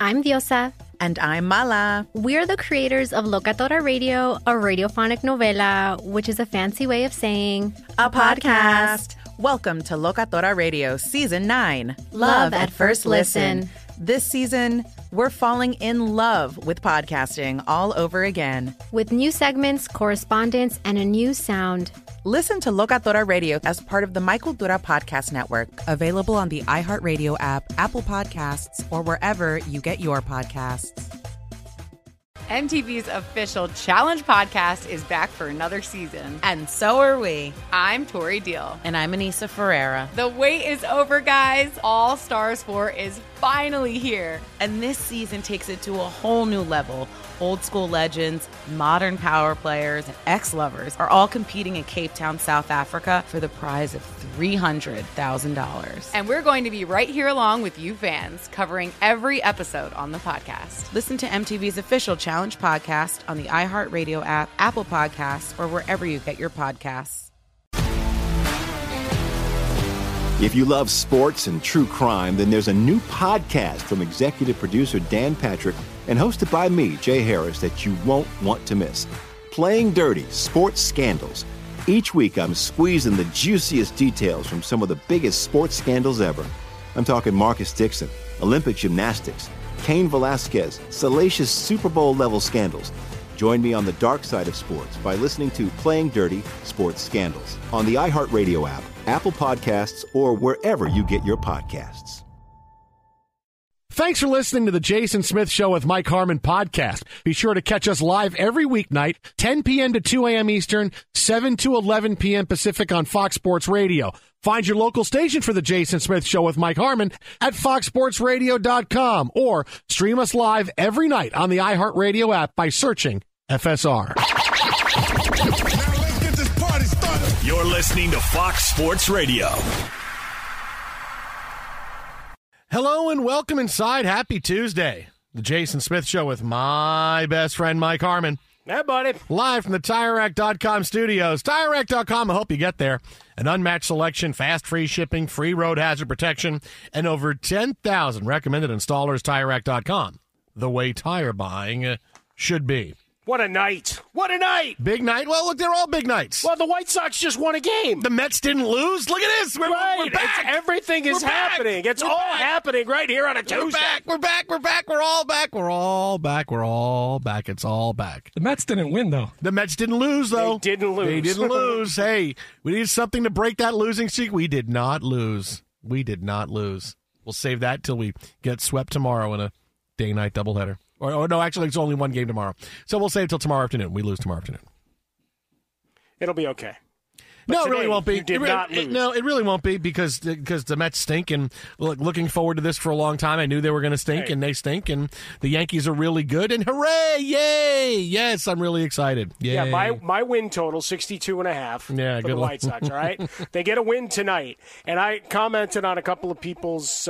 I'm Diosa. And I'm Mala. We're the creators of Locatora Radio, a radiophonic novela, which is a fancy way of saying a podcast. Welcome to Locatora Radio Season 9, Love at First Listen. This season, we're falling in love with podcasting all over again. With new segments, correspondence, and a new sound. Listen to Locatora Radio as part of the My Cultura Podcast Network, available on the iHeartRadio app, Apple Podcasts, or wherever you get your podcasts. MTV's official Challenge podcast is back for another season. And so are we. I'm Tori Deal. And I'm Anissa Ferreira. The wait is over, guys. All Stars 4 is finally here. And this season takes it to a whole new level. Old school legends, modern power players, and ex-lovers are all competing in Cape Town, South Africa for the prize of $300,000. And we're going to be right here along with you fans, covering every episode on the podcast. Listen to MTV's official Challenge podcast on the iHeartRadio app, Apple Podcasts, or wherever you get your podcasts. If you love sports and true crime, then there's a new podcast from executive producer Dan Patrick and hosted by me, Jay Harris, that you won't want to miss. Playing Dirty: Sports Scandals. Each week, I'm squeezing the juiciest details from some of the biggest sports scandals ever. I'm talking Marcus Dixon, Olympic gymnastics, Cain Velasquez, salacious Super Bowl-level scandals. Join me on the dark side of sports by listening to Playing Dirty: Sports Scandals on the iHeartRadio app, Apple Podcasts, or wherever you get your podcasts. Thanks for listening to the Jason Smith Show with Mike Harmon podcast. Be sure to catch us live every weeknight, 10 p.m. to 2 a.m. Eastern, 7 to 11 p.m. Pacific on Fox Sports Radio. Find your local station for the Jason Smith Show with Mike Harmon at foxsportsradio.com or stream us live every night on the iHeartRadio app by searching FSR. Now let's get this party started. You're listening to Fox Sports Radio. Hello and welcome inside. Happy Tuesday. The Jason Smith Show with my best friend, Mike Harmon. Hey, buddy. Live from the TireRack.com studios. TireRack.com will help you get there. An unmatched selection, fast free shipping, free road hazard protection, and over 10,000 recommended installers. TireRack.com. The way tire buying should be. What a night. What a night. Big night? Well, look, they're all big nights. Well, the White Sox just won a game. The Mets didn't lose. Look at this. We're back. Everything is happening. It's all happening right here on a Tuesday. We're back. We're all back. It's all back. The Mets didn't win, though. The Mets didn't lose, though. They didn't lose. Hey, we need something to break that losing streak. We did not lose. We'll save that till we get swept tomorrow in a day-night doubleheader. Or no, actually, it's only one game tomorrow. So we'll save it till tomorrow afternoon. We lose tomorrow afternoon. It'll be okay. But no, it really won't be. You did not lose. No, it really won't be because the Mets stink, and looking forward to this for a long time. I knew they were going to stink, and they stink, and the Yankees are really good, and hooray, yay! Yes, I'm really excited. Yay. Yeah, my win total, 62.5 for the White Sox, all right? They get a win tonight, and I commented on a couple of people's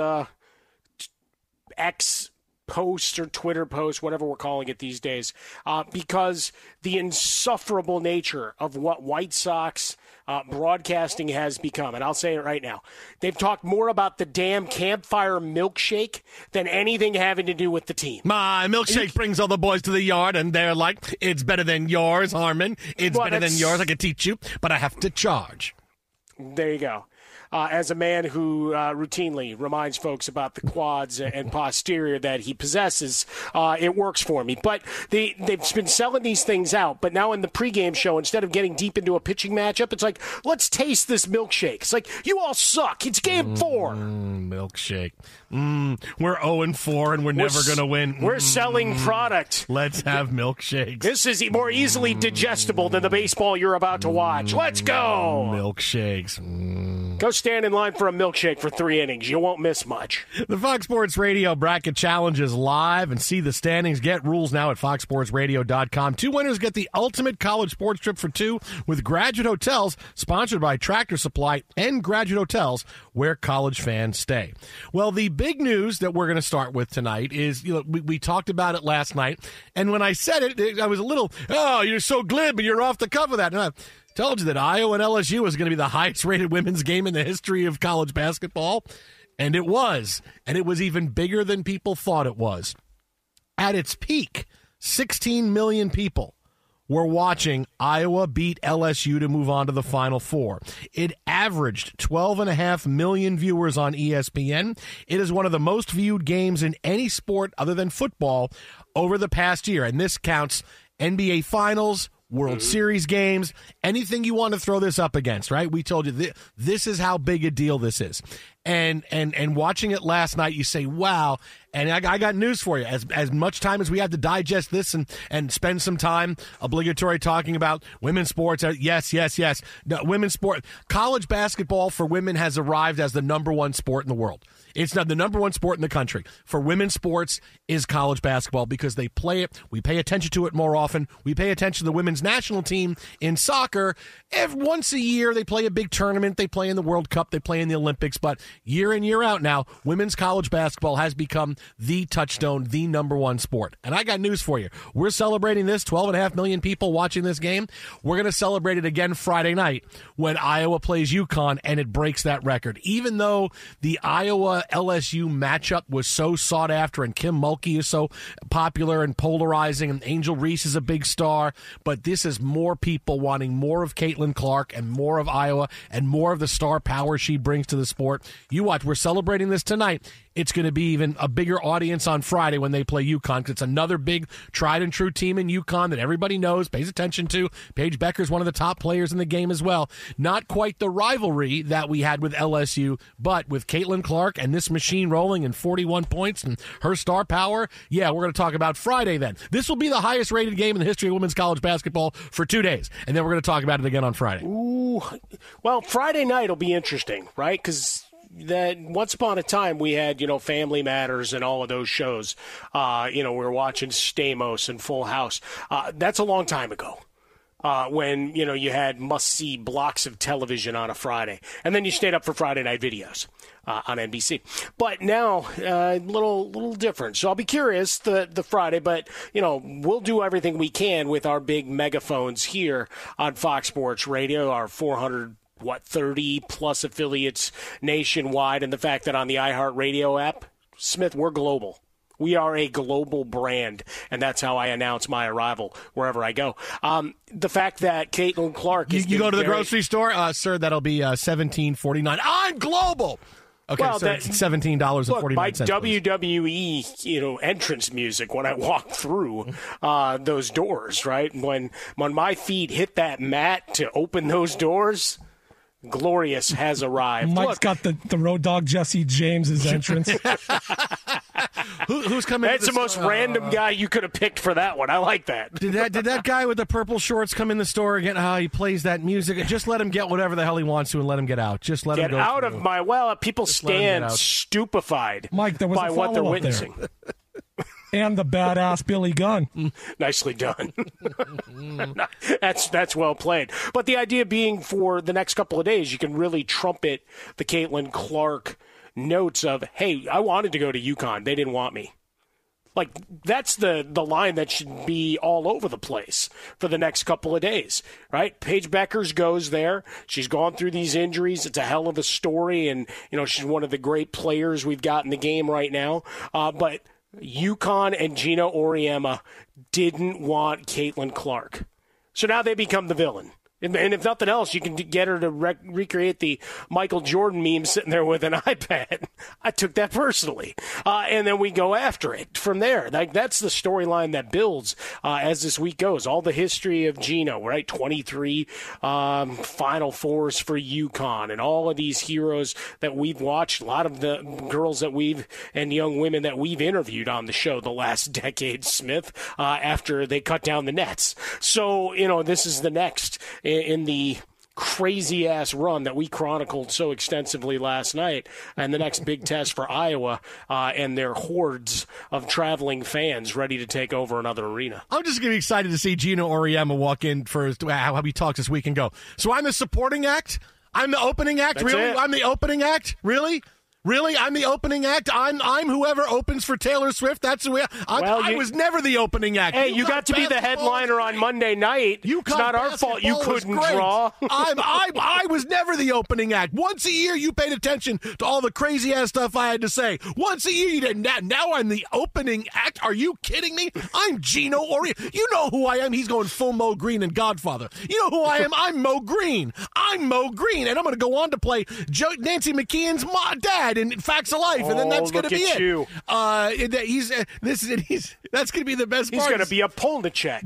posts or Twitter posts, whatever we're calling it these days, because the insufferable nature of what White Sox broadcasting has become. And I'll say it right now. They've talked more about the damn campfire milkshake than anything having to do with the team. My milkshake brings all the boys to the yard, and they're like, it's better than yours, Harmon. It's better than yours. I can teach you, but I have to charge. There you go. As a man who routinely reminds folks about the quads and posterior that he possesses, it works for me. But they've been selling these things out. But now in the pregame show, instead of getting deep into a pitching matchup, it's like, let's taste this milkshake. It's like, you all suck. It's game 4. Milkshake. We're 0-4, and we're never going to win. We're selling product. Let's have milkshakes. This is more easily digestible than the baseball you're about to watch. Let's go. Milkshakes. Go stand in line for a milkshake for 3 innings. You won't miss much. The Fox Sports Radio Bracket Challenge is live, and see the standings. Get rules now at foxsportsradio.com. 2 winners get the ultimate college sports trip for 2 with Graduate Hotels, sponsored by Tractor Supply and Graduate Hotels, where college fans stay. Well, the big news that we're going to start with tonight is, we talked about it last night, and when I said it, I was a little, you're so glib, and you're off the cuff of that. And I told you that Iowa and LSU was going to be the highest-rated women's game in the history of college basketball. And it was. And it was even bigger than people thought it was. At its peak, 16 million people were watching Iowa beat LSU to move on to the Final Four. It averaged 12.5 million viewers on ESPN. It is one of the most viewed games in any sport other than football over the past year. And this counts NBA Finals, World Series games, anything you want to throw this up against, right? We told you this is how big a deal this is. And watching it last night, you say, wow. And I got news for you. As much time as we had to digest this and spend some time obligatory talking about women's sports, yes. No, women's sport, college basketball for women has arrived as the number one sport in the world. It's not the number one sport in the country. For women's sports is college basketball because they play it. We pay attention to it more often. We pay attention to the women's national team in soccer. Once a year, they play a big tournament. They play in the World Cup. They play in the Olympics. But year in, year out now, women's college basketball has become the touchstone, the number one sport. And I got news for you. We're celebrating this, 12.5 million people watching this game. We're going to celebrate it again Friday night when Iowa plays UConn and it breaks that record. Even though the Iowa-LSU matchup was so sought after and Kim Mulkey is so popular and polarizing and Angel Reese is a big star, but this is more people wanting more of Caitlin Clark and more of Iowa and more of the star power she brings to the sport. You watch, we're celebrating this tonight. It's going to be even a bigger audience on Friday when they play UConn because it's another big tried-and-true team in UConn that everybody knows, pays attention to. Paige Becker's one of the top players in the game as well. Not quite the rivalry that we had with LSU, but with Caitlin Clark and this machine rolling and 41 points and her star power, yeah, we're going to talk about Friday then. This will be the highest-rated game in the history of women's college basketball for 2 days, and then we're going to talk about it again on Friday. Ooh, well, Friday night will be interesting, right? Because that once upon a time we had, Family Matters and all of those shows. We were watching Stamos and Full House. That's a long time ago. When, you had must-see blocks of television on a Friday. And then you stayed up for Friday night videos on NBC. But now, a little different. So I'll be curious the Friday, but, we'll do everything we can with our big megaphones here on Fox Sports Radio, our 30-plus affiliates nationwide, and the fact that on the iHeartRadio app, Smith, we're global. We are a global brand, and that's how I announce my arrival wherever I go. The fact that Caitlin Clark is... You go to the grocery store? Sir, that'll be $17.49. I'm global! Okay, well, so it's $17.49. Look, my WWE, entrance music when I walk through those doors, right? When my feet hit that mat to open those doors... Glorious has arrived. Mike's got the Road Dogg Jesse James's entrance. Who's coming? That's the most random guy you could have picked for that one. I like that. Did that guy with the purple shorts come in the store again? He plays that music. Just let him get whatever the hell he wants to and let him get out. Just let him go out through. of my People just stand stupefied Mike, there was by what they're witnessing. And the badass Billy Gunn. Nicely done. That's well played. But the idea being for the next couple of days, you can really trumpet the Caitlin Clark notes of, hey, I wanted to go to UConn. They didn't want me. Like, that's the line that should be all over the place for the next couple of days, right? Paige Beckers goes there. She's gone through these injuries. It's a hell of a story, and, she's one of the great players we've got in the game right now. But UConn and Gino Auriemma didn't want Caitlin Clark. So now they become the villain. And if nothing else, you can get her to recreate the Michael Jordan meme sitting there with an iPad. I took that personally. And then we go after it from there. That's the storyline that builds as this week goes. All the history of Gino, right? 23 Final Fours for UConn and all of these heroes that we've watched. A lot of the girls that and young women that we've interviewed on the show the last decade, Smith, after they cut down the nets. So, this is the next in the crazy-ass run that we chronicled so extensively last night, and the next big test for Iowa and their hordes of traveling fans ready to take over another arena. I'm just going to be excited to see Gino Auriemma walk in for how he talks this week and go, so I'm the supporting act? I'm the opening act? That's really? It. I'm the opening act? Really? Really? I'm the opening act? I'm whoever opens for Taylor Swift? That's who I was never the opening act. Hey, you got to be the headliner on Monday night. It's not our fault you couldn't draw. I was never the opening act. Once a year you paid attention to all the crazy-ass stuff I had to say. Once a year you didn't. Now I'm the opening act? Are you kidding me? I'm Gino Auriemma. You know who I am. He's going full Mo Green and Godfather. You know who I am. I'm Mo Green. I'm Mo Green. And I'm going to go on to play Nancy McKeon's dad in Facts of Life, and then that's going to be it. That's going to be the best part. He's going to be a Polnicek.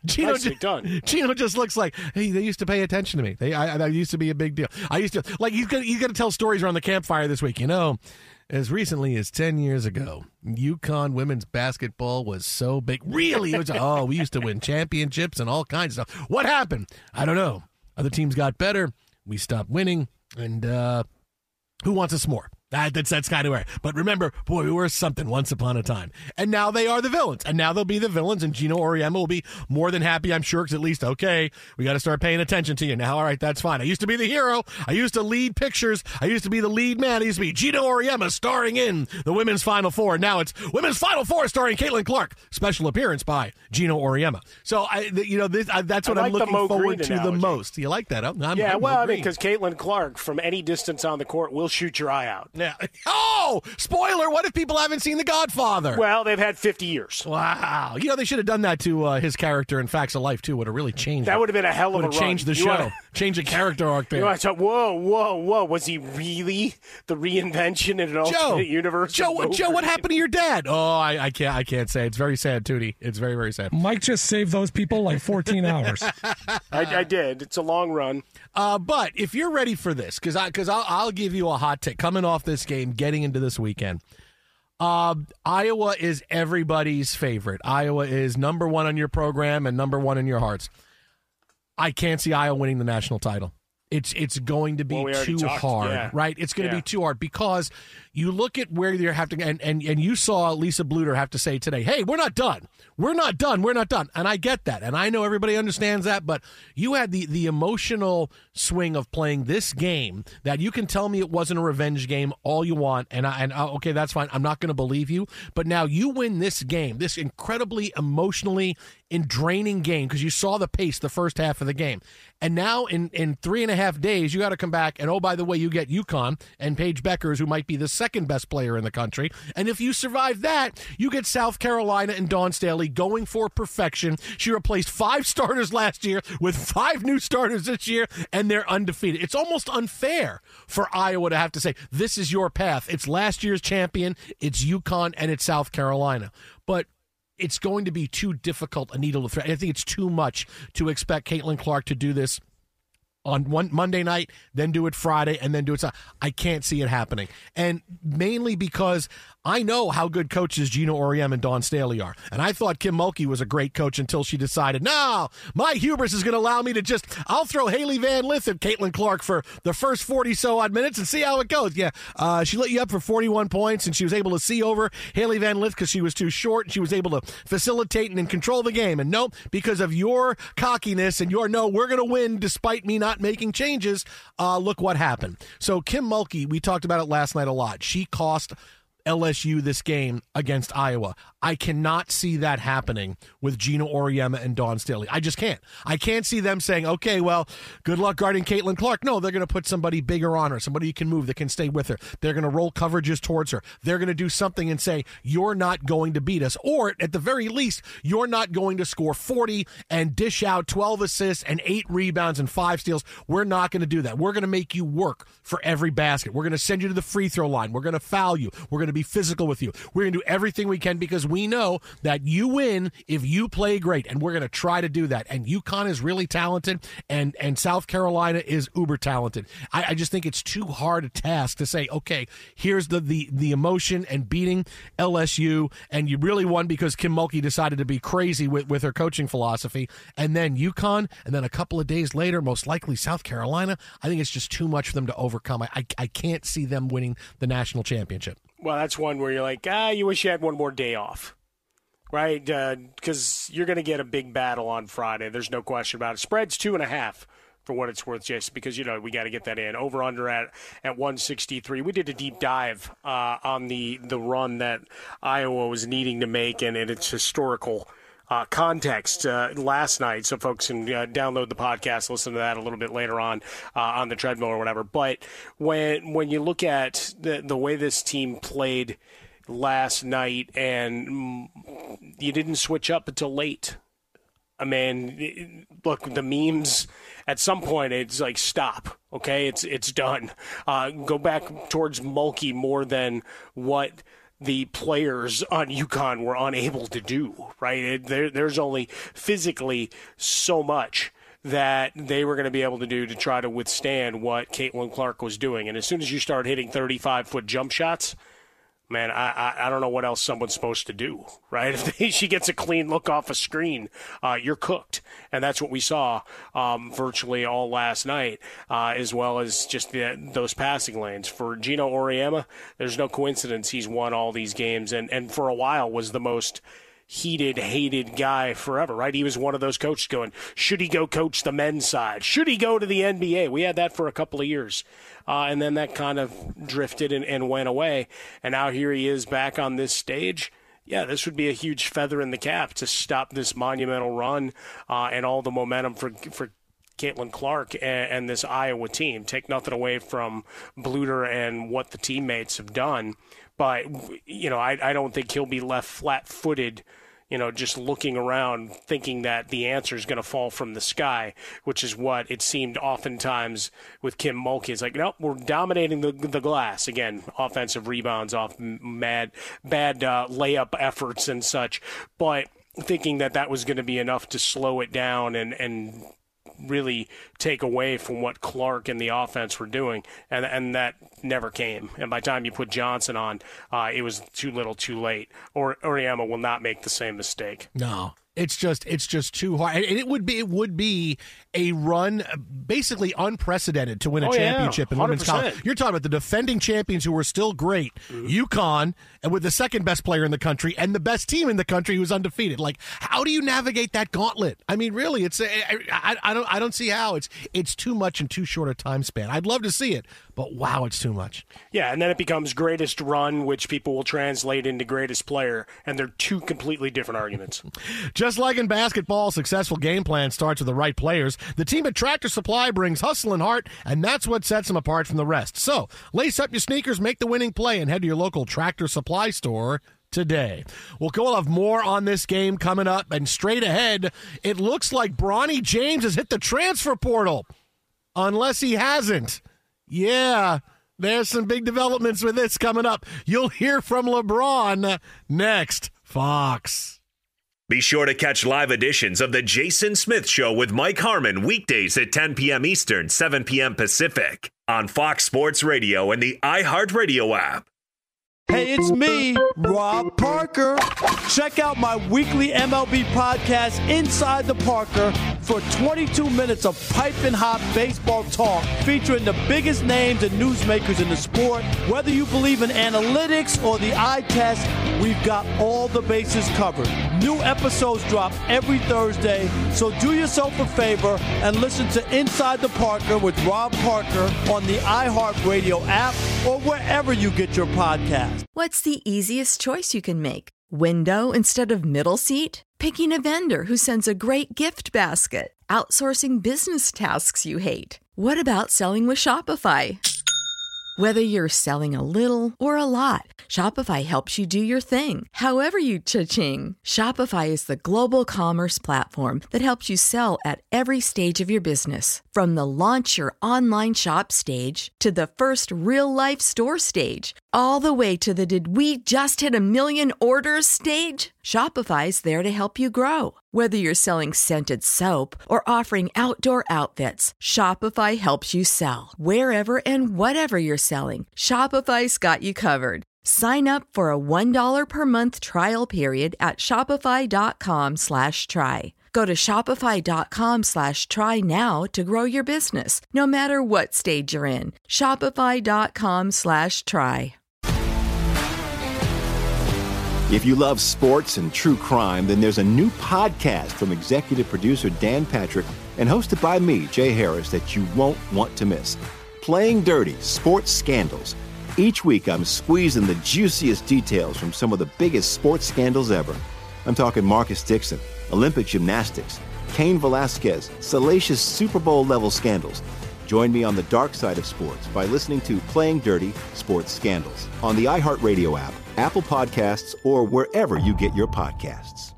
Gino just looks like, hey, they used to pay attention to me. That used to be a big deal. I used to he's going to tell stories around the campfire this week. As recently as 10 years ago, UConn women's basketball was so big. Really, it was we used to win championships and all kinds of stuff. What happened? I don't know. Other teams got better. We stopped winning, and who wants us more? That's kind of where. But remember, boy, we were something once upon a time. And now they are the villains. And now they'll be the villains, and Gino Auriemma will be more than happy, I'm sure, because at least, okay, we got to start paying attention to you. Now, all right, that's fine. I used to be the hero. I used to lead pictures. I used to be the lead man. I used to be Gino Auriemma starring in the Women's Final Four. Now it's Women's Final Four starring Caitlin Clark. Special appearance by Gino Auriemma. So, that's what I'm looking forward to the most. You like that? I'm because Caitlin Clark, from any distance on the court, will shoot your eye out. Yeah. Oh, spoiler. What if people haven't seen The Godfather? Well, they've had 50 years. Wow. They should have done that to his character in Facts of Life, too. Would have really changed That would have been a hell of a run. Changed the show. Change the character arc there. Whoa. Was he really the reinvention in an alternate universe? Joe, what happened to your dad? Oh, I can't say. It's very sad, Tootie. It's very, very sad. Mike just saved those people like 14 hours. I did. It's a long run. But if you're ready for this, because I'll give you a hot take coming off this game, getting into this weekend. Iowa is everybody's favorite. Iowa is number one on your program and number one in your hearts. I can't see Iowa winning the national title. It's going to be too hard, right? It's going to be too hard because you look at where you're having to, and you saw Lisa Bluter have to say today, hey, we're not done. We're not done. We're not done. And I get that. And I know everybody understands that, but you had the emotional swing of playing this game that you can tell me it wasn't a revenge game all you want. And okay, that's fine. I'm not going to believe you. But now you win this game, this incredibly emotionally draining game, because you saw the pace the first half of the game. And now in 3.5 days, you got to come back. And, oh, by the way, you get UConn and Paige Beckers, who might be the second best player in the country. And if you survive that, you get South Carolina and Dawn Staley going for perfection. She replaced 5 starters last year with 5 new starters this year, and they're undefeated. It's almost unfair for Iowa to have to say, this is your path. It's last year's champion, it's UConn, and it's South Carolina. But it's going to be too difficult a needle to thread. I think it's too much to expect Caitlin Clark to do this on one Monday night, then do it Friday, and then do it Sunday. I can't see it happening. And mainly because I know how good coaches Gino Auriemma and Dawn Staley are. And I thought Kim Mulkey was a great coach until she decided, no, my hubris is going to allow me to I'll throw Haley Van Lith at Caitlin Clark for the first 40-so-odd minutes and see how it goes. Yeah, she lit you up for 41 points, and she was able to see over Haley Van Lith because she was too short, and she was able to facilitate and control the game. And no, because of your cockiness and we're going to win despite me not making changes, look what happened. So Kim Mulkey, we talked about it last night a lot. She cost LSU this game against Iowa. I cannot see that happening with Gino Auriemma and Dawn Staley. I just can't. I can't see them saying, okay, well, good luck guarding Caitlin Clark. No, they're going to put somebody bigger on her, somebody you can move that can stay with her. They're going to roll coverages towards her. They're going to do something and say, you're not going to beat us. Or, at the very least, you're not going to score 40 and dish out 12 assists and 8 rebounds and 5 steals. We're not going to do that. We're going to make you work for every basket. We're going to send you to the free throw line. We're going to foul you. We're going to be physical with you. We're going to do everything we can because we know that you win if you play great, and we're going to try to do that. And UConn is really talented, and South Carolina is uber talented. I just think it's too hard a task to say, okay, here's the emotion and beating LSU, and you really won because Kim Mulkey decided to be crazy with her coaching philosophy, and then UConn, and then a couple of days later, most likely South Carolina. I think it's just too much for them to overcome. I can't see them winning the national championship. Well, that's one where you're like, you wish you had one more day off, right? Because you're going to get a big battle on Friday. There's no question about it. Spread's 2.5 for what it's worth, Jason, because, we got to get that in. Over under at 163. We did a deep dive on the run that Iowa was needing to make and its historical context last night, so folks can download the podcast, listen to that a little bit later on the treadmill or whatever. But when you look at the way this team played last night, and you didn't switch up until late. I mean, look, the memes, at some point, it's like, stop, okay? It's done. Go back towards Mulkey more than what the players on UConn were unable to do, right? There's only physically so much that they were going to be able to do to try to withstand what Caitlin Clark was doing. And as soon as you start hitting 35-foot jump shots, man, I don't know what else someone's supposed to do, right? If she gets a clean look off a screen, you're cooked. And that's what we saw virtually all last night, as well as just those passing lanes. For Gino Auriemma, there's no coincidence he's won all these games and for a while was the most heated, hated guy forever, right? He was one of those coaches going, should he go coach the men's side? Should he go to the NBA? We had that for a couple of years. And then that kind of drifted and went away. And now here he is back on this stage. Yeah, this would be a huge feather in the cap to stop this monumental run and all the momentum for Caitlin Clark and this Iowa team. Take nothing away from Bluter and what the teammates have done. But, I don't think he'll be left flat-footed, just looking around thinking that the answer is going to fall from the sky, which is what it seemed oftentimes with Kim Mulkey. It's like, nope, we're dominating the glass. Again, offensive rebounds off bad layup efforts and such. But thinking that was going to be enough to slow it down and really take away from what Clark and the offense were doing, and that never came. And by the time you put Johnson on, it was too little too late. Auriemma will not make the same mistake. No. It's just too hard. And it would be a run basically unprecedented to win a championship in women's college. You're talking about the defending champions who were still great, UConn, and with the second best player in the country and the best team in the country who was undefeated. Like, how do you navigate that gauntlet? I mean, really, I don't see how. It's too much in too short a time span. I'd love to see it, but wow, it's too much. Yeah, and then it becomes greatest run, which people will translate into greatest player, and they're two completely different arguments. Just like in basketball, successful game plan starts with the right players. The team at Tractor Supply brings hustle and heart, and that's what sets them apart from the rest. So, lace up your sneakers, make the winning play, and head to your local Tractor Supply store today. We'll have more on this game coming up, and straight ahead, it looks like Bronny James has hit the transfer portal. Unless he hasn't. Yeah, there's some big developments with this coming up. You'll hear from LeBron next. Fox. Be sure to catch live editions of The Jason Smith Show with Mike Harmon weekdays at 10 p.m. Eastern, 7 p.m. Pacific on Fox Sports Radio and the iHeartRadio app. Hey, it's me, Rob Parker. Check out my weekly MLB podcast, Inside the Parker, for 22 minutes of piping hot baseball talk featuring the biggest names and newsmakers in the sport. Whether you believe in analytics or the eye test, we've got all the bases covered. New episodes drop every Thursday, so do yourself a favor and listen to Inside the Parker with Rob Parker on the iHeartRadio app or wherever you get your podcast. What's the easiest choice you can make? Window instead of middle seat? Picking a vendor who sends a great gift basket? Outsourcing business tasks you hate? What about selling with Shopify? Whether you're selling a little or a lot, Shopify helps you do your thing, however you cha-ching. Shopify is the global commerce platform that helps you sell at every stage of your business. From the launch your online shop stage to the first real-life store stage, all the way to the did we just hit 1 million orders stage. Shopify's there to help you grow. Whether you're selling scented soap or offering outdoor outfits, Shopify helps you sell. Wherever and whatever you're selling, Shopify's got you covered. Sign up for a $1 per month trial period at shopify.com/try. Go to shopify.com/try now to grow your business, no matter what stage you're in. Shopify.com/try. If you love sports and true crime, then there's a new podcast from executive producer Dan Patrick and hosted by me, Jay Harris, that you won't want to miss. Playing Dirty: Sports Scandals. Each week, I'm squeezing the juiciest details from some of the biggest sports scandals ever. I'm talking Marcus Dixon, Olympic gymnastics, Cain Velasquez, salacious Super Bowl-level scandals. Join me on the dark side of sports by listening to Playing Dirty: Sports Scandals on the iHeartRadio app, Apple Podcasts, or wherever you get your podcasts.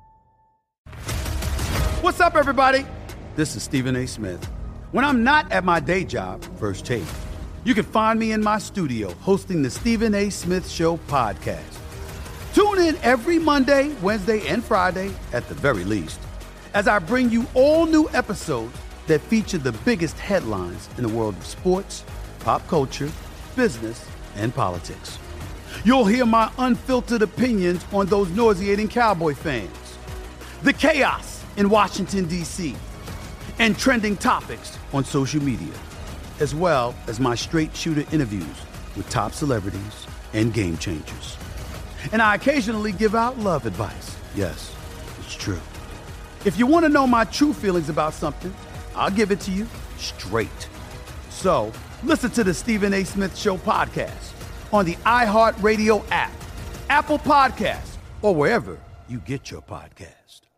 What's up, everybody? This is Stephen A. Smith. When I'm not at my day job, First Take, you can find me in my studio hosting the Stephen A. Smith Show podcast. Tune in every Monday, Wednesday, and Friday, at the very least, as I bring you all new episodes that feature the biggest headlines in the world of sports, pop culture, business, and politics. You'll hear my unfiltered opinions on those nauseating Cowboy fans, the chaos in Washington, D.C., and trending topics on social media, as well as my straight shooter interviews with top celebrities and game changers. And I occasionally give out love advice. Yes, it's true. If you want to know my true feelings about something, I'll give it to you straight. So listen to the Stephen A. Smith Show podcast on the iHeartRadio app, Apple Podcasts, or wherever you get your podcast.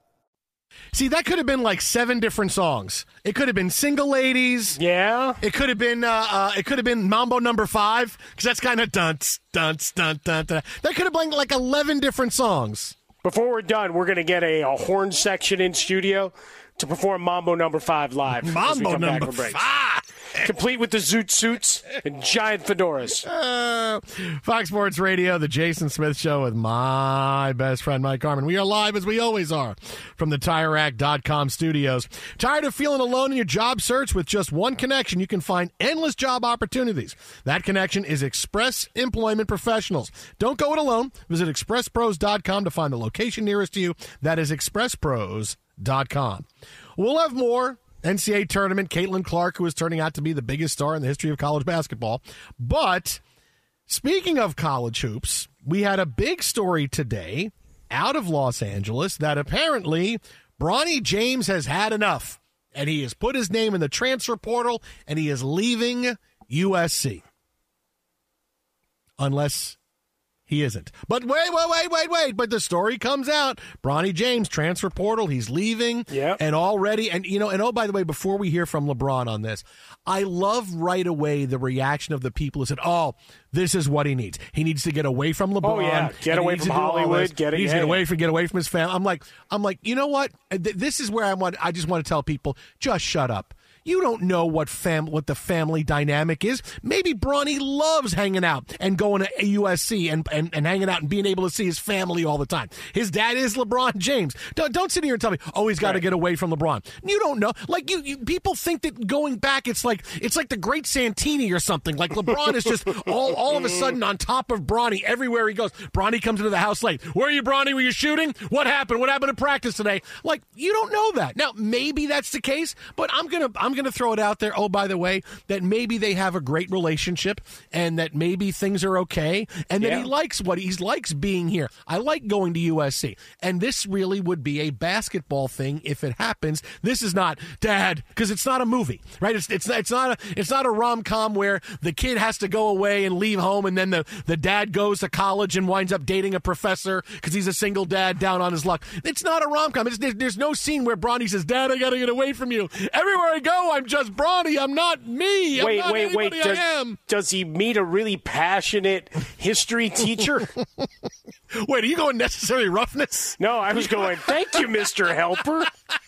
See, that could have been like 7 different songs. It could have been Single Ladies. Yeah. It could have been Mambo Number 5, because that's kind of dunce, dunce, dun, dun, dun. That could have been like 11 different songs. Before we're done, we're going to get a horn section in studio to perform Mambo Number 5 live. Mambo Number 5. Complete with the zoot suits and giant fedoras. Fox Sports Radio, the Jason Smith Show with my best friend, Mike Harmon. We are live, as we always are, from the TireRack.com studios. Tired of feeling alone in your job search? With just one connection, you can find endless job opportunities. That connection is Express Employment Professionals. Don't go it alone. Visit ExpressPros.com to find the location nearest to you. That is ExpressPros.com. We'll have more NCAA tournament, Caitlin Clark, who is turning out to be the biggest star in the history of college basketball. But speaking of college hoops, we had a big story today out of Los Angeles that apparently Bronny James has had enough, and he has put his name in the transfer portal, and he is leaving USC. Unless he isn't. But wait. But the story comes out. Bronny James, transfer portal, he's leaving. Yep. And already, and oh, by the way, before we hear from LeBron on this, I love right away the reaction of the people who said, oh, this is what he needs. He needs to get away from LeBron. Oh, yeah. Get away from Hollywood. He needs to get away from his family. I'm like, you know what? This is where I just want to tell people, just shut up. You don't know what the family dynamic is. Maybe Bronny loves hanging out and going to USC and hanging out and being able to see his family all the time. His dad is LeBron James. Don't sit here and tell me, oh, he's got to get away from LeBron. You don't know. Like you people think that going back, it's like the Great Santini or something. Like LeBron is just all of a sudden on top of Bronny everywhere he goes. Bronny comes into the house late. Where are you, Bronny? Were you shooting? What happened? What happened at practice today? Like, you don't know that. Now, maybe that's the case, but I'm gonna throw it out there. Oh, by the way, that maybe they have a great relationship and that maybe things are okay and that he likes likes being here. I like going to USC. And this really would be a basketball thing if it happens. This is not, Dad, because it's not a movie, right? It's not a rom-com where the kid has to go away and leave home and then the dad goes to college and winds up dating a professor because he's a single dad down on his luck. It's not a rom-com. There's no scene where Bronny says, Dad, I got to get away from you. Everywhere I go, I'm just Bronny. I'm not me. Wait. I am. Does he meet a really passionate history teacher? Wait, are you going necessary roughness? No, I was going, thank you, Mr. Helper.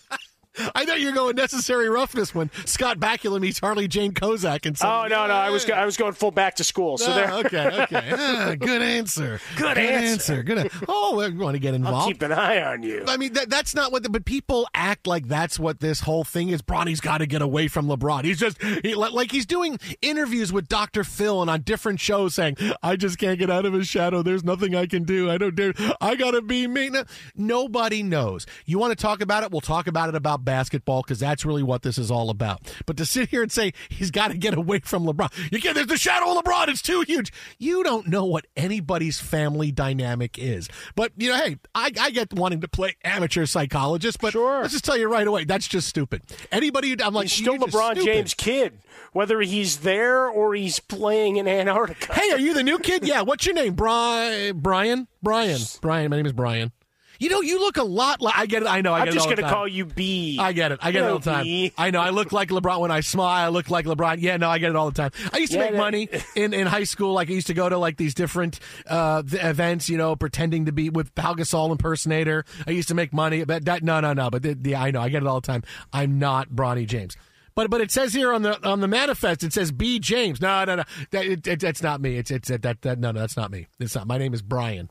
I thought you were going necessary roughness when Scott Bakula meets Harley Jane Kozak. And no, I was going full back to school. So there. Okay. Good answer. Good answer. Oh, we want to get involved. I'll keep an eye on you. I mean, that's not what. But people act like that's what this whole thing is. Bronny's got to get away from LeBron. He's doing interviews with Dr. Phil and on different shows saying, I just can't get out of his shadow. There's nothing I can do. I don't dare. I got to be me. No, nobody knows. You want to talk about it? We'll talk about it about basketball because that's really what this is all about. But to sit here and say he's got to get away from LeBron, there's the shadow of LeBron, it's too huge. You don't know what anybody's family dynamic is. But, hey, I get wanting to play amateur psychologist, but let's just tell you right away, that's just stupid. Anybody, I'm like, he's still LeBron James' kid, whether he's there or he's playing in Antarctica. Hey, are you the new kid? Yeah, what's your name? Brian? Brian, my name is Brian. You look a lot like... I get it. I know. I'm just going to call you B. I get it. I get it all the time. B. I know. I look like LeBron when I smile. I look like LeBron. Yeah, no, I get it all the time. I used to make money in high school. Like, I used to go to, like, these different events, pretending to be with Pau Gasol impersonator. I used to make money. But no. But I know. I get it all the time. I'm not Bronny James. But it says here on the manifest, it says B. James. No. That's not me. No, that's not me. It's not. My name is Brian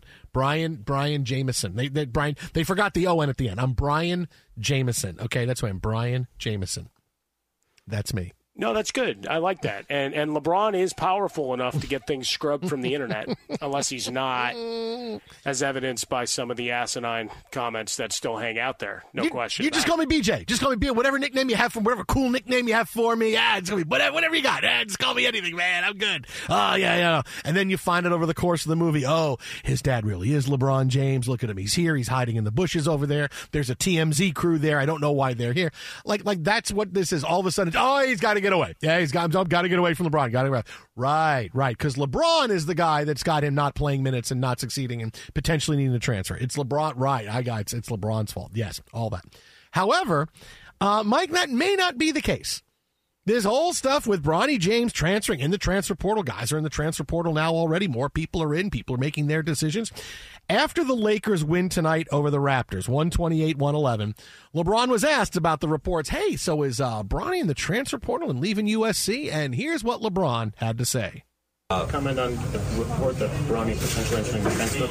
Jameson. They forgot the O-N at the end. I'm Brian Jameson. Okay, that's why I'm Brian Jameson. That's me. No, that's good. I like that. And LeBron is powerful enough to get things scrubbed from the internet, unless he's not, as evidenced by some of the asinine comments that still hang out there. No question. You just call me BJ. Just call me B. Whatever nickname you have, whatever cool nickname you have for me. It's gonna be whatever you got. Just call me anything, man. I'm good. Oh, yeah. And then you find it over the course of the movie. Oh, his dad really is LeBron James. Look at him. He's here. He's hiding in the bushes over there. There's a TMZ crew there. I don't know why they're here. Like that's what this is. All of a sudden, he's got to get away. Yeah, he's got to get away from LeBron. Got to get away. Right. Because LeBron is the guy that's got him not playing minutes and not succeeding and potentially needing to transfer. It's LeBron. Right. It's LeBron's fault. Yes, all that. However, Mike, that may not be the case. This whole stuff with Bronny James transferring in the transfer portal. Guys are in the transfer portal now already. More people are in. People are making their decisions. After the Lakers win tonight over the Raptors, 128-111, LeBron was asked about the reports. Hey, so is Bronny in the transfer portal and leaving USC? And here's what LeBron had to say. Comment on the report that Bronny potentially entering the transfer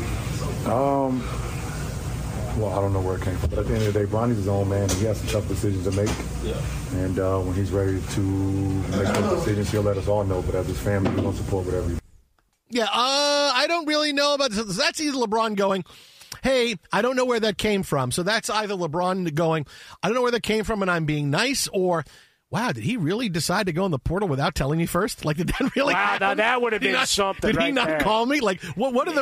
portal? Well, I don't know where it came from, but at the end of the day, Bronny's his own man, and he has some tough decisions to make. Yeah. And when he's ready to make those decisions, he'll let us all know. But as his family, we're going to support whatever he does. Yeah, I don't really know about this. That's either LeBron going, hey, I don't know where that came from. So that's either LeBron going, I don't know where that came from and I'm being nice, or, wow, did he really decide to go in the portal without telling me first? Like, did that really happen? Now that would have been something. Did he not call me? Like, what are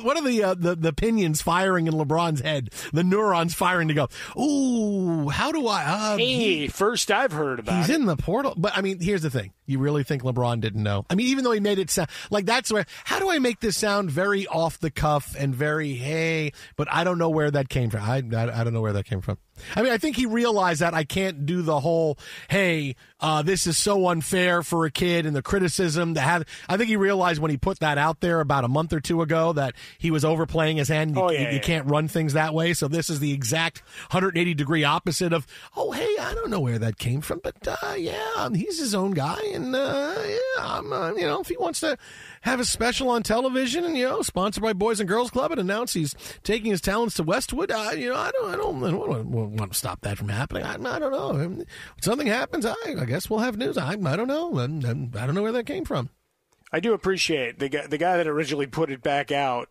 the opinions firing in LeBron's head? The neurons firing to go, ooh, how do I? Hey, first I've heard about he's in the portal. But I mean, here's the thing. You really think LeBron didn't know? I mean, even though he made it sound like that's where, how do I make this sound very off the cuff and very, hey, but I don't know where that came from. I don't know where that came from. I mean, I think he realized that I can't do the whole, hey, this is so unfair for a kid and the criticism to have. I think he realized when he put that out there about a month or two ago that he was overplaying his hand. You can't run things that way. So this is the exact 180-degree opposite of, oh, hey, I don't know where that came from, but yeah, he's his own guy. And, if he wants to have a special on television and, sponsored by Boys and Girls Club and announce he's taking his talents to Westwood, I don't want to stop that from happening. I don't know. When something happens, I guess we'll have news. I don't know. I don't know where that came from. I do appreciate the guy that originally put it back out.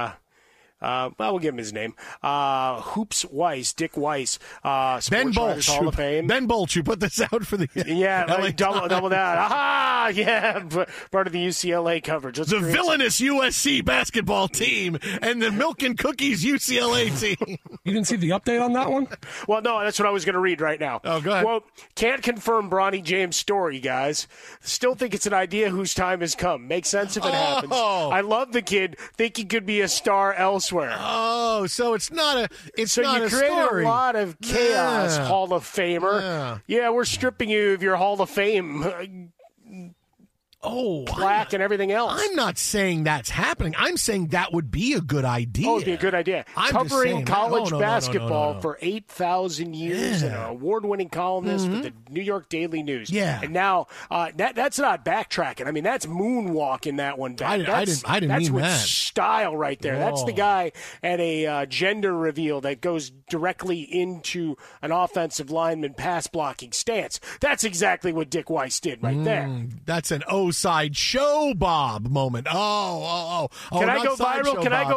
We'll give him his name. Hoops Weiss, Dick Weiss, Ben Bolch, Hall of Fame. Ben Bolch, who put this out for the double that. Aha! Yeah, part of the UCLA coverage. The villainous USC basketball team and the Milk and Cookies UCLA team. You didn't see the update on that one? Well, no, that's what I was going to read right now. Oh, go ahead. Well, can't confirm Bronny James' story, guys. Still think it's an idea whose time has come. Makes sense if it happens. I love the kid. Think he could be a star elsewhere. Oh, so it's not a so not you a created story. A lot of chaos, Yeah. Hall of Famer. Yeah, we're stripping you of your Hall of Fame plaque and everything else. I'm not saying that's happening. I'm saying that would be a good idea. Oh, it'd be a good idea. I'm just Covering saying college no. basketball for 8,000 years and an award-winning columnist with the New York Daily News. Yeah. And now that's not backtracking. I mean, that's moonwalking that one back. I didn't that's mean with that. style right there. That's the Whoa. guy at a gender reveal that goes directly into an offensive lineman pass blocking stance. That's exactly what Dick Weiss did right there. That's an oh side show, Bob moment. Oh. Can I go viral? Can I go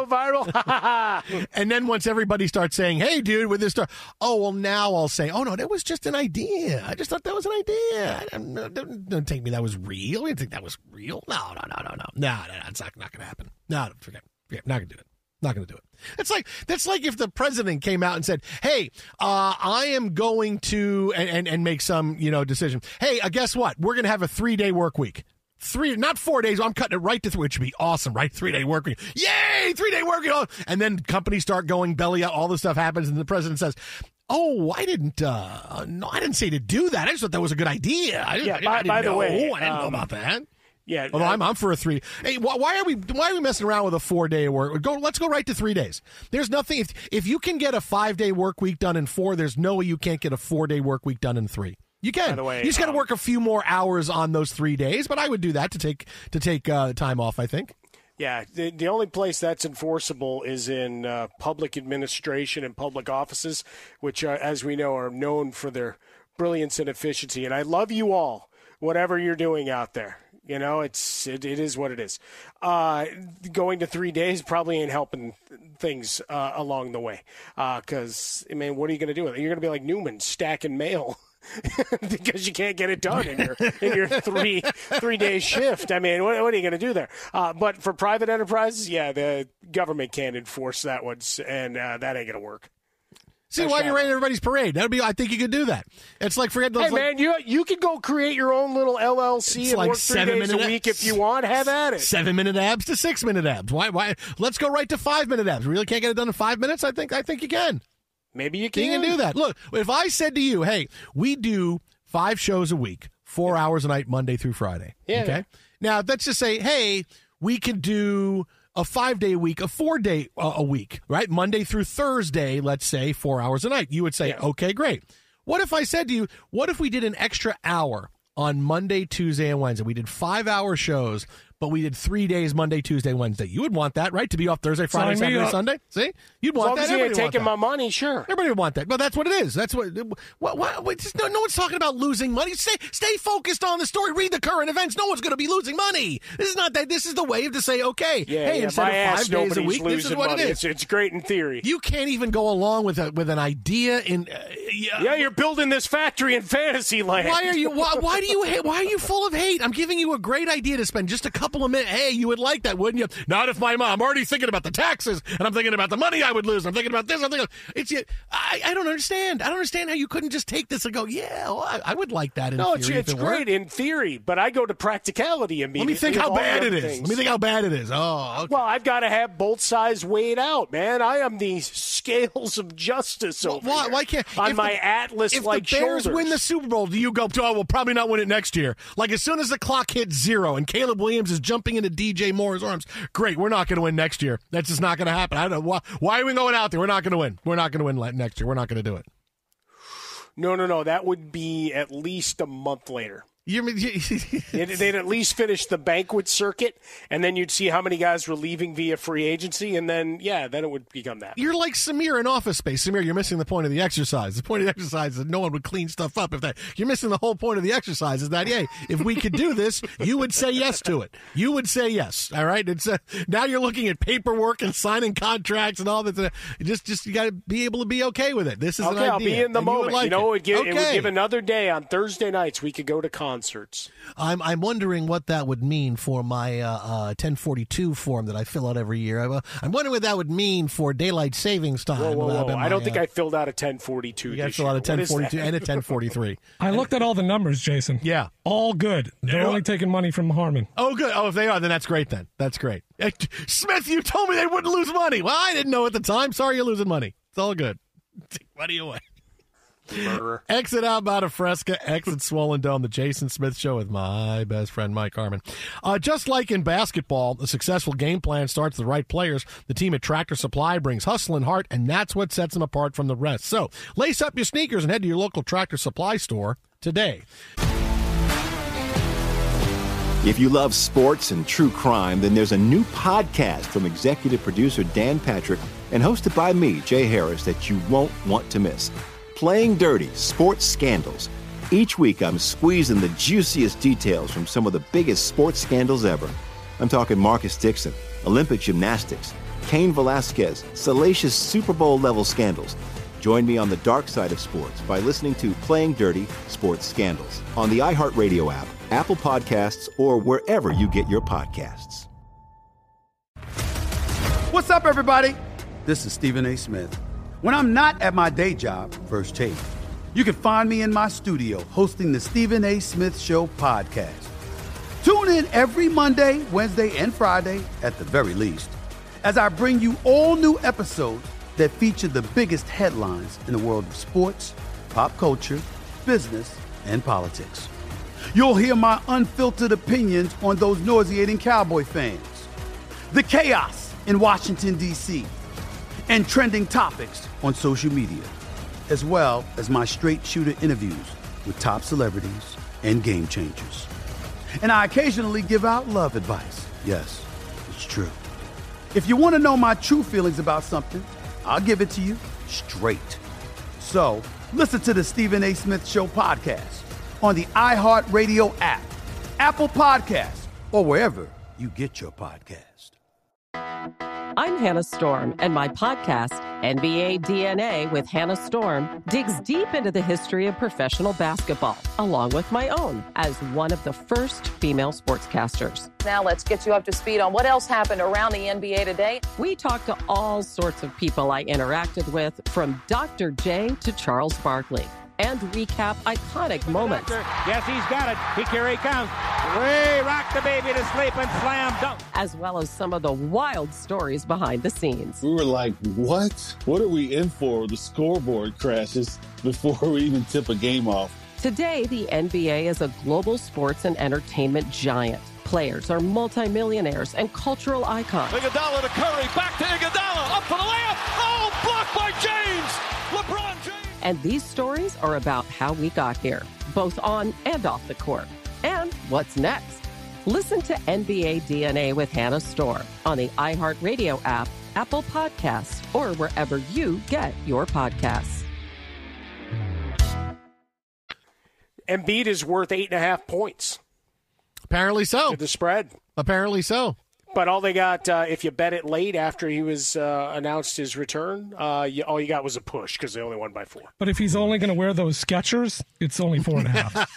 viral? And then once everybody starts saying, hey, dude, with this stuff, now I'll say, oh, no, that was just an idea. I just thought that was an idea. Don't take me that was real. You think that was real? No. No, it's not going to happen. No, forget. Yeah, not going to do it. Not going to do it. That's like if the president came out and said, hey, I am going to and make some, decision. Hey, guess what? We're going to have a 3-day work week. 3, not 4 days. I'm cutting it right to 3, which would be awesome, right? 3-day work week. Yay! 3-day work week. And then companies start going belly up. All this stuff happens. And the president says, oh, I didn't say to do that. I just thought that was a good idea. By the way, I didn't know about that. Yeah, although I'm for a 3. Hey, why are we messing around with a 4-day work? Let's go right to 3 days. There's nothing if you can get a 5-day work week done in 4. There's no way you can't get a 4-day work week done in 3. You can. By the way, you just got to work a few more hours on those 3 days. But I would do that to take time off, I think. Yeah, the only place that's enforceable is in public administration and public offices, which, as we know, are known for their brilliance and efficiency. And I love you all, whatever you're doing out there. It is what it is. Going to 3 days probably ain't helping things along the way. Because, what are you going to do with it? You're going to be like Newman, stacking mail. Because you can't get it done in your 3-day shift. What are you going to do there? But for private enterprises, the government can't enforce that one, and that ain't going to work. See, why you're raiding everybody's parade? I think you could do that. It's like forget those. Hey, man, you could go create your own little LLC and work 3 days a week if you want. Have at it. 7-minute abs to 6-minute abs. Why? Let's go right to 5-minute abs. We really can't get it done in 5 minutes? I think you can. Maybe you can. You can do that. Look, if I said to you, hey, we do 5 shows a week, 4 hours a night, Monday through Friday. Yeah. Okay. Now let's just say, hey, we could do a 5-day week, a 4-day a week, right? Monday through Thursday, let's say 4 hours a night. You would say, okay, great. What if I said to you, what if we did an extra hour on Monday, Tuesday, and Wednesday? We did 5-hour shows, but we did 3 days, Monday, Tuesday, Wednesday. You would want that, right? To be off Thursday, Friday, Saturday, Sunday? See? You'd want that. As long as you're taking my money, sure. Everybody would want that. But that's what it is. That's what no one's talking about losing money. Stay focused on the story. Read the current events. No one's going to be losing money. This is not that. This is the wave to say, okay, instead of 5 days a week, this is what it is. It's great in theory. You can't even go along with an idea in. You're building this factory in fantasy land. Why are you? Why do you hate? Why are you full of hate? I'm giving you a great idea to spend just a couple of minutes. Hey, you would like that, wouldn't you? Not if my mom. I'm already thinking about the taxes, and I'm thinking about the money I would lose. I'm thinking about this. I don't understand. I don't understand how you couldn't just take this and go, I would like that in theory. No, it's great in theory, but I go to practicality immediately. Let me think how bad it is. Let me think how bad it is. Oh, okay. Well, I've got to have both sides weighed out, man. I am the scales of justice over here. Why can't on my Atlas-like shoulders? If the Bears win the Super Bowl, do you go, we'll probably not win it next year? Like as soon as the clock hits 0 and Caleb Williams is jumping into DJ Moore's arms, great, we're not going to win next year. That's just not going to happen. I don't know. Why are we going out there? We're not going to win. We're not going to win next year. We're not going to do it. No. That would be at least a month later. They'd at least finish the banquet circuit, and then you'd see how many guys were leaving via free agency, and then it would become that. You're like Samir in Office Space. Samir, you're missing the point of the exercise. The point of the exercise is that no one would clean stuff up. You're missing the whole point of the exercise is that, if we could do this, you would say yes to it. You would say yes, all right? It's now you're looking at paperwork and signing contracts and all that. Just you got to be able to be okay with it. This is an idea. I'll be in the moment. It would give another day on Thursday nights we could go to concerts. I'm wondering what that would mean for my 1042 form that I fill out every year. I'm wondering what that would mean for daylight savings time. Whoa. I don't think I filled out a 1042. You got to fill out a 1042 and a 1043. I looked at all the numbers, Jason. Yeah. All good. They're only taking money from Harmon. Oh, good. Oh, if they are, then that's great then. That's great. Smith, you told me they wouldn't lose money. Well, I didn't know at the time. Sorry you're losing money. It's all good. What do you want? Murderer. Exit out of Fresca, exit Swollen Dome, the Jason Smith Show with my best friend, Mike Harmon. Just like in basketball, a successful game plan starts with the right players. The team at Tractor Supply brings hustle and heart, and that's what sets them apart from the rest. So lace up your sneakers and head to your local Tractor Supply store today. If you love sports and true crime, then there's a new podcast from executive producer Dan Patrick and hosted by me, Jay Harris, that you won't want to miss. Playing Dirty: Sports Scandals. Each week, I'm squeezing the juiciest details from some of the biggest sports scandals ever. I'm talking Marcus Dixon, Olympic gymnastics, Cain Velasquez, salacious Super Bowl-level scandals. Join me on the dark side of sports by listening to Playing Dirty Sports Scandals on the iHeartRadio app, Apple Podcasts, or wherever you get your podcasts. What's up, everybody? This is Stephen A. Smith. When I'm not at my day job, First Take, you can find me in my studio hosting the Stephen A. Smith Show podcast. Tune in every Monday, Wednesday, and Friday, at the very least, as I bring you all new episodes that feature the biggest headlines in the world of sports, pop culture, business, and politics. You'll hear my unfiltered opinions on those nauseating Cowboy fans, the chaos in Washington, D.C., and trending topics on social media, as well as my straight shooter interviews with top celebrities and game changers. And I occasionally give out love advice. Yes, it's true. If you want to know my true feelings about something, I'll give it to you straight. So listen to the Stephen A. Smith Show podcast on the iHeartRadio app, Apple Podcasts, or wherever you get your podcast. I'm Hannah Storm, and my podcast, NBA DNA with Hannah Storm, digs deep into the history of professional basketball, along with my own, as one of the first female sportscasters. Now let's get you up to speed on what else happened around the NBA today. We talk to all sorts of people I interacted with, from Dr. J to Charles Barkley, and recap iconic moments. Yes, he's got it. Here he comes. Way rock the baby to sleep and slam dunk. As well as some of the wild stories behind the scenes. We were like, what? What are we in for? The scoreboard crashes before we even tip a game off. Today, the NBA is a global sports and entertainment giant. Players are multimillionaires and cultural icons. Iguodala to Curry, back to Iguodala, up for the layup. Oh, blocked by James. LeBron James. And these stories are about how we got here, both on and off the court. And what's next? Listen to NBA DNA with Hannah Storm on the iHeartRadio app, Apple Podcasts, or wherever you get your podcasts. Embiid is worth 8.5 points. Apparently so. To the spread. Apparently so. But all they got, if you bet it late after he was announced his return, all you got was a push because they only won by 4. But if he's only going to wear those Skechers, it's only 4.5.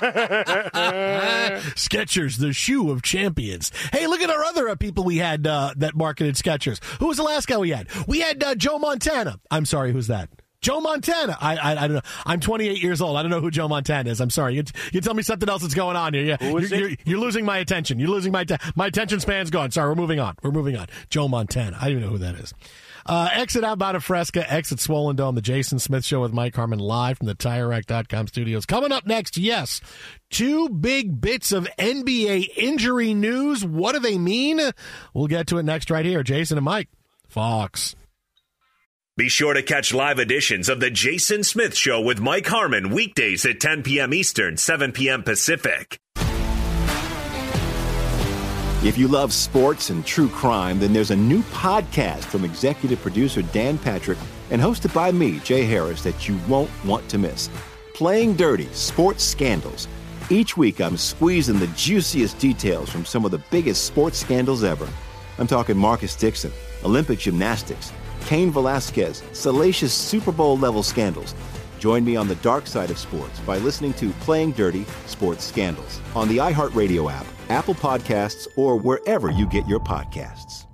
Skechers, the shoe of champions. Hey, look at our other people we had that marketed Skechers. Who was the last guy we had? We had Joe Montana. I'm sorry, who's that? Joe Montana. I don't know. I'm 28 years old. I don't know who Joe Montana is. I'm sorry. You tell me something else that's going on here. You're losing my attention. You're losing my attention span's gone. Sorry, we're moving on. Joe Montana. I don't even know who that is. Exit Out of Fresca, exit Swollen Dome, the Jason Smith Show with Mike Harmon live from the TireRack.com studios. Coming up next, yes, 2 big bits of NBA injury news. What do they mean? We'll get to it next right here. Jason and Mike, Fox. Be sure to catch live editions of The Jason Smith Show with Mike Harmon weekdays at 10 p.m. Eastern, 7 p.m. Pacific. If you love sports and true crime, then there's a new podcast from executive producer Dan Patrick and hosted by me, Jay Harris, that you won't want to miss. Playing Dirty Sports Scandals. Each week, I'm squeezing the juiciest details from some of the biggest sports scandals ever. I'm talking Marcus Dixon, Olympic gymnastics, Cain Velasquez, salacious Super Bowl-level scandals. Join me on the dark side of sports by listening to Playing Dirty Sports Scandals on the iHeartRadio app, Apple Podcasts, or wherever you get your podcasts.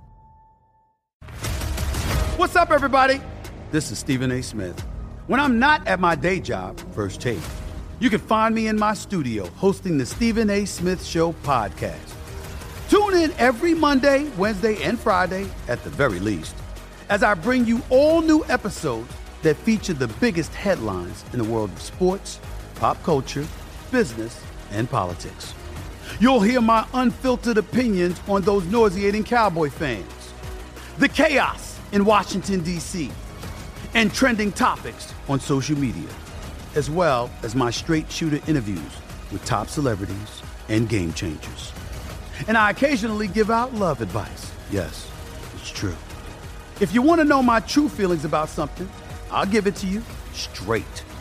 What's up, everybody? This is Stephen A. Smith. When I'm not at my day job, First Take, you can find me in my studio hosting the Stephen A. Smith Show podcast. Tune in every Monday, Wednesday, and Friday, at the very least, as I bring you all new episodes that feature the biggest headlines in the world of sports, pop culture, business, and politics. You'll hear my unfiltered opinions on those nauseating Cowboy fans, the chaos in Washington, D.C., and trending topics on social media, as well as my straight shooter interviews with top celebrities and game changers. And I occasionally give out love advice. Yes, it's true. If you want to know my true feelings about something, I'll give it to you straight.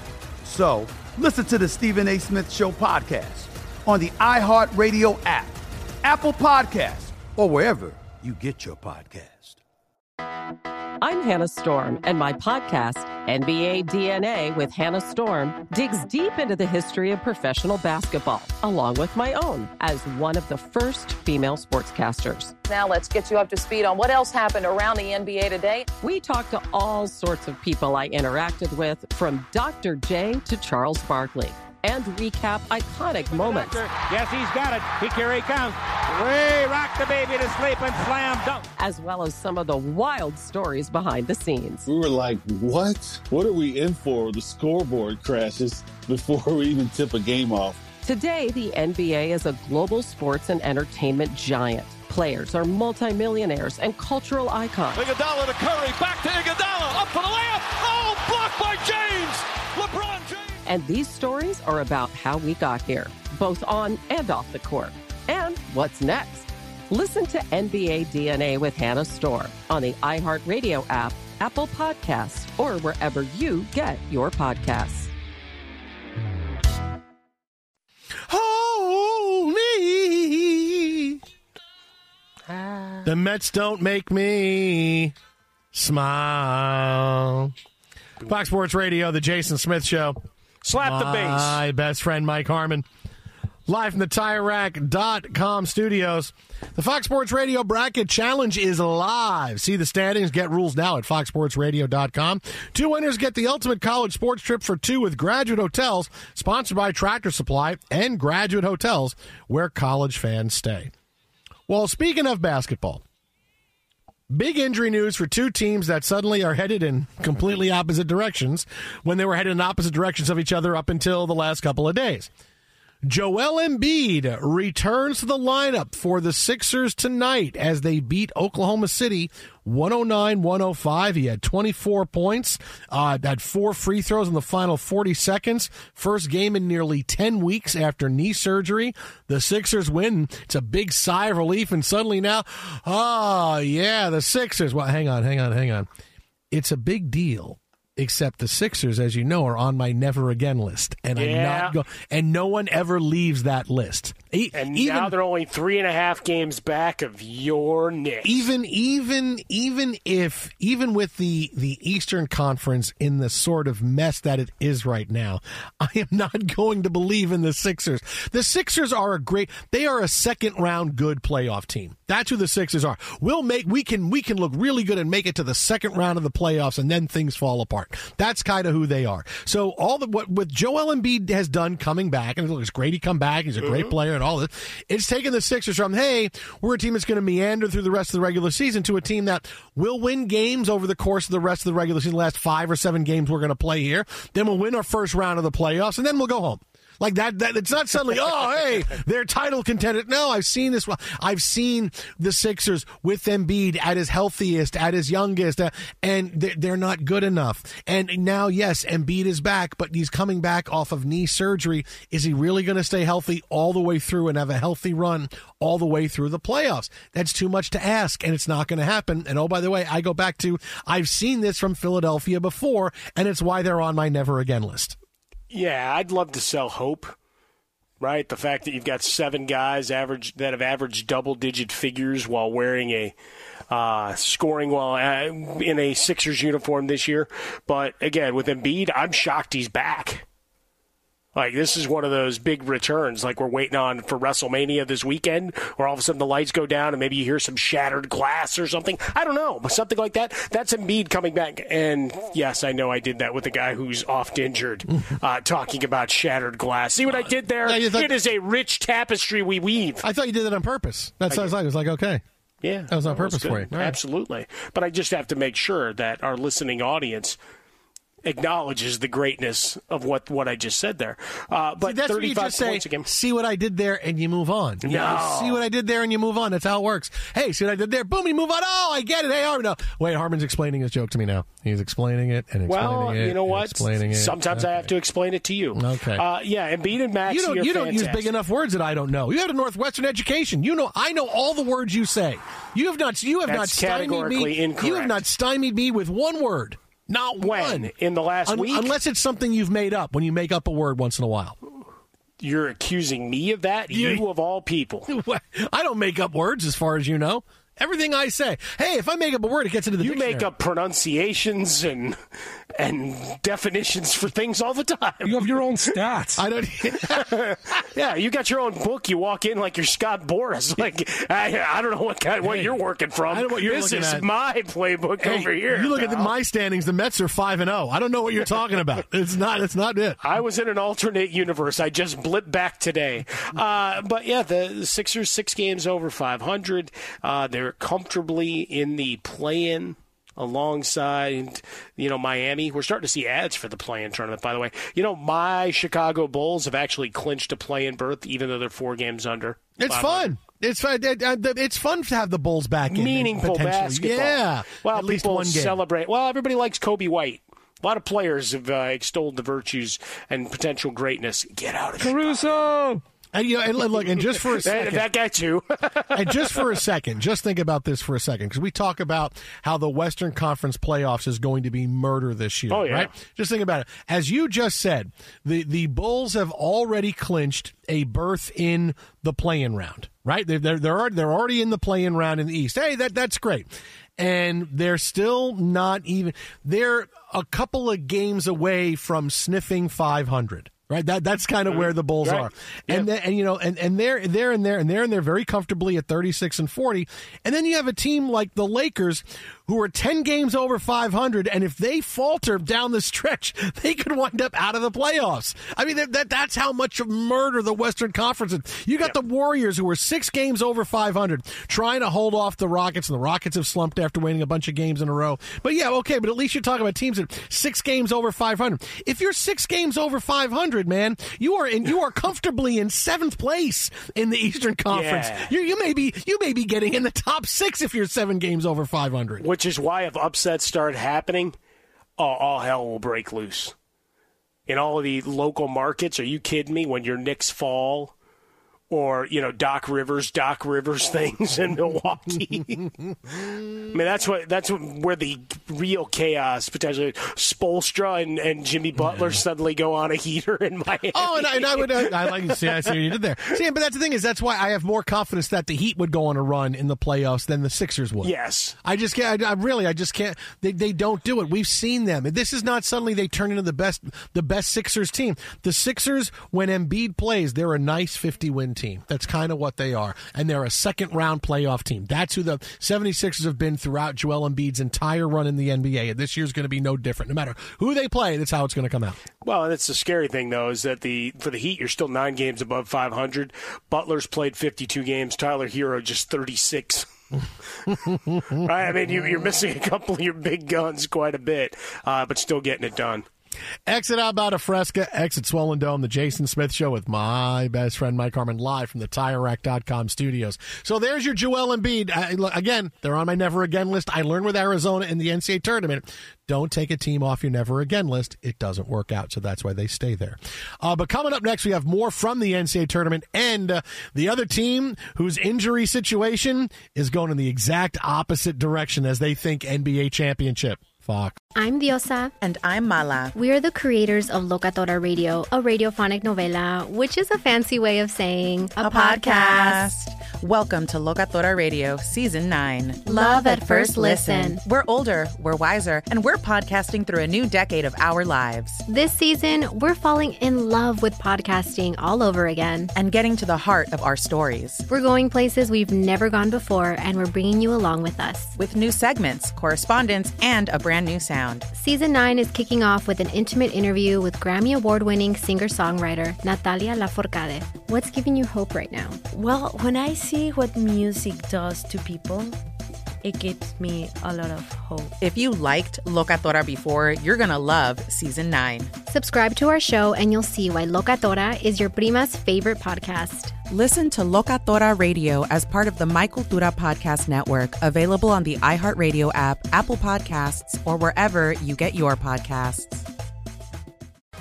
So, listen to the Stephen A. Smith Show podcast on the iHeartRadio app, Apple Podcasts, or wherever you get your podcast. I'm Hannah Storm, and my podcast, NBA DNA with Hannah Storm, digs deep into the history of professional basketball, along with my own, as one of the first female sportscasters. Now let's get you up to speed on what else happened around the NBA today. We talk to all sorts of people I interacted with, from Dr. J to Charles Barkley, and recap iconic moments. Yes, he's got it. Here he comes. Way rock the baby to sleep and slam dunk. As well as some of the wild stories behind the scenes. We were like, what? What are we in for? The scoreboard crashes before we even tip a game off. Today, the NBA is a global sports and entertainment giant. Players are multimillionaires and cultural icons. Iguodala to Curry, back to Iguodala, up for the layup. Oh, blocked by James. LeBron James. And these stories are about how we got here, both on and off the court. And what's next? Listen to NBA DNA with Hannah Storm on the iHeartRadio app, Apple Podcasts, or wherever you get your podcasts. Hold me. The Mets don't make me smile. Fox Sports Radio, the Jason Smith Show. Slap the bass. My best friend, Mike Harmon. Live from the TireRack.com studios. The Fox Sports Radio Bracket Challenge is live. See the standings, get rules now at foxsportsradio.com. 2 winners get the ultimate college sports trip for 2 with Graduate Hotels, sponsored by Tractor Supply and Graduate Hotels, where college fans stay. Well, speaking of basketball, big injury news for 2 teams that suddenly are headed in completely opposite directions when they were headed in opposite directions of each other up until the last couple of days. Joel Embiid returns to the lineup for the Sixers tonight as they beat Oklahoma City 109-105. He had 24 points, had 4 free throws in the final 40 seconds. First game in nearly 10 weeks after knee surgery. The Sixers win. It's a big sigh of relief, and suddenly now, the Sixers. Well, hang on. It's a big deal. Except the Sixers, as you know, are on my never again list, and and no one ever leaves that list. Now they're only 3.5 games back of your Knicks. Even with the Eastern Conference in the sort of mess that it is right now, I am not going to believe in the Sixers. The Sixers are they are a second round good playoff team. That's who the Sixers are. We can look really good and make it to the second round of the playoffs, and then things fall apart. That's kind of who they are. So what Joel Embiid has done coming back, and it looks great he come back, he's a great player and all this, it's taken the Sixers from, hey, we're a team that's going to meander through the rest of the regular season, to a team that will win games over the course of the rest of the regular season, the last 5 or 7 games we're going to play here. Then we'll win our first round of the playoffs, and then we'll go home. Like that it's not suddenly, hey, they're title contenders. No, I've seen this. I've seen the Sixers with Embiid at his healthiest, at his youngest, and they're not good enough. And now, yes, Embiid is back, but he's coming back off of knee surgery. Is he really going to stay healthy all the way through and have a healthy run all the way through the playoffs? That's too much to ask, and it's not going to happen. And, oh, by the way, I go back to, I've seen this from Philadelphia before, and it's why they're on my never again list. Yeah, I'd love to sell hope, right? The fact that you've got 7 guys that have averaged double-digit figures while wearing scoring while in a Sixers uniform this year. But, again, with Embiid, I'm shocked he's back. Like, this is one of those big returns, like we're waiting on for WrestleMania this weekend, where all of a sudden the lights go down and maybe you hear some shattered glass or something. I don't know, but something like that. That's Embiid coming back. And, yes, I know I did that with a guy who's oft injured, talking about shattered glass. See what I did there? It is a rich tapestry we weave. I thought you did that on purpose. That's what I was like. It was like, okay. Yeah. That was on purpose for you. Right. Absolutely. But I just have to make sure that our listening audience acknowledges the greatness of what I just said there. But see, that's 35 what you just points say, again. See what I did there, and you move on. No. See what I did there, and you move on. That's how it works. Hey, see what I did there? Boom, you move on. Oh, I get it. Hey, Harmon. No. Wait, Harmon's explaining his joke to me now. He's explaining it and explaining it. Well, you know what? Explaining it. Sometimes I have to explain it to you. Okay. Yeah, Embiid and Maxey are You don't use fantastic. big enough words that I don't know. You had a Northwestern education. I know all the words you say. You have not stymied categorically me. incorrect. You have not stymied me with one word. Not when? one. In the last week? Unless it's something you've made up when you make up a word once in a while. You're accusing me of that? You of all people. I don't make up words as far as you know. Everything I say. Hey, if I make up a word, it gets into the dictionary. You make up pronunciations and definitions for things all the time. You have your own stats. I don't. Yeah, you got your own book. You walk in like you're Scott Boras. Like I don't know what you're working from. I don't know what you're this looking is at. My playbook over here. You look at my standings. The Mets are 5-0. I don't know what you're talking about. It's not it. I was in an alternate universe. I just blipped back today. But yeah, the Sixers 6 games over 500. They're comfortably in the play-in alongside, Miami. We're starting to see ads for the play-in tournament, by the way. My Chicago Bulls have actually clinched a play-in berth, even though they're 4 games under. It's fun. It's fun. It's fun to have the Bulls back in. Meaningful basketball. Yeah. Well, at least people one game. Celebrate. Well, everybody likes Kobe White. A lot of players have extolled the virtues and potential greatness. Get out of Caruso! And look, and just for a second, that guy too. And just for a second, just think about this for a second, because we talk about how the Western Conference playoffs is going to be murder this year, right? Just think about it. As you just said, the Bulls have already clinched a berth in the play-in round, right? They're already in the play-in round in the East. Hey, that's great. And they're still not even. They're a couple of games away from sniffing 500. Right, that's kind of where the Bulls are, and they're in there very comfortably at 36-40, and then you have a team like the Lakers who are 10 games over 500, and if they falter down the stretch, they could wind up out of the playoffs. I mean, that's how much of murder the Western Conference is. You got the Warriors who are 6 games over 500, trying to hold off the Rockets, and the Rockets have slumped after winning a bunch of games in a row. But yeah, okay, but at least you're talking about teams that 6 games over 500. If you're 6 games over 500, man, you are comfortably in 7th place in the Eastern Conference. Yeah. You may be getting in the top 6 if you're 7 games over 500. Which is why if upsets start happening, all hell will break loose. In all of the local markets, are you kidding me? When your Knicks fall, or Doc Rivers things in Milwaukee. I mean, that's where the real chaos potentially. Spoelstra and Jimmy Butler suddenly go on a heater in Miami. Oh, and I like to see. I see what you did there. See, but that's the thing is that's why I have more confidence that the Heat would go on a run in the playoffs than the Sixers would. Yes, I just can't. I just can't. They don't do it. We've seen them. This is not suddenly they turn into the best Sixers team. The Sixers, when Embiid plays, they're a nice 50-win team. That's kind of what they are. And they're a second-round playoff team. That's who the 76ers have been throughout Joel Embiid's entire run in the NBA. And this year's going to be no different. No matter who they play, that's how it's going to come out. Well, that's the scary thing, though, is that for the Heat, you're still 9 games above 500. Butler's played 52 games. Tyler Hero just 36. Right? I mean, you're missing a couple of your big guns quite a bit, but still getting it done. Exit out about a Fresca, exit Swollen Dome, the Jason Smith Show with my best friend Mike Harmon live from the TireRack.com studios. So there's your Joel Embiid. Again, they're on my never again list. I learned with Arizona in the NCAA tournament, don't take a team off your never again list. It doesn't work out, so that's why they stay there. But coming up next, we have more from the NCAA tournament, and the other team whose injury situation is going in the exact opposite direction as they think NBA championship. Fox. I'm Diosa. And I'm Mala. We are the creators of Locatora Radio, a radiophonic novela, which is a fancy way of saying a podcast. Welcome to Locatora Radio, Season 9. Love at first listen. We're older, we're wiser, and we're podcasting through a new decade of our lives. This season, we're falling in love with podcasting all over again. And getting to the heart of our stories. We're going places we've never gone before, and we're bringing you along with us. With new segments, correspondence, and a brand new sound. Season 9 is kicking off with an intimate interview with Grammy Award-winning singer-songwriter Natalia Lafourcade. What's giving you hope right now? Well, when I see what music does to people, it gives me a lot of hope. If you liked Locatora before, you're going to love Season 9. Subscribe to our show and you'll see why Locatora is your prima's favorite podcast. Listen to Locatora Radio as part of the My Cultura Podcast Network, available on the iHeartRadio app, Apple Podcasts, or wherever you get your podcasts.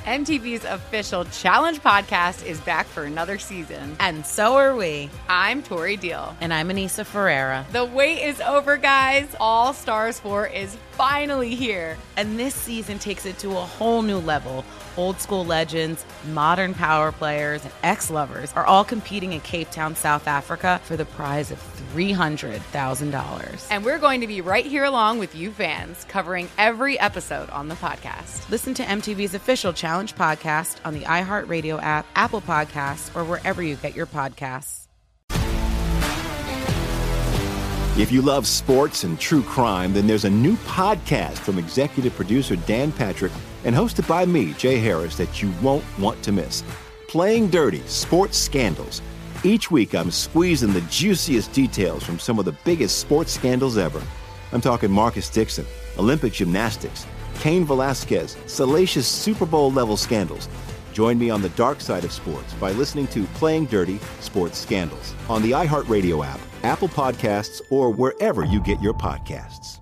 MTV's official Challenge podcast is back for another season. And so are we. I'm Tori Deal. And I'm Anissa Ferreira. The wait is over, guys. All Stars 4 is finally here. And this season takes it to a whole new level. Old school legends, modern power players, and ex-lovers are all competing in Cape Town, South Africa for the prize of $300,000. And we're going to be right here along with you fans, covering every episode on the podcast. Listen to MTV's official Challenge podcast on the iHeartRadio app, Apple Podcasts, or wherever you get your podcasts. If you love sports and true crime, then there's a new podcast from executive producer Dan Patrick and hosted by me, Jay Harris, that you won't want to miss. Playing Dirty: Sports Scandals. Each week, I'm squeezing the juiciest details from some of the biggest sports scandals ever. I'm talking Marcus Dixon, Olympic gymnastics, Cain Velasquez, salacious Super Bowl-level scandals. Join me on the dark side of sports by listening to Playing Dirty: Sports Scandals on the iHeartRadio app, Apple Podcasts, or wherever you get your podcasts.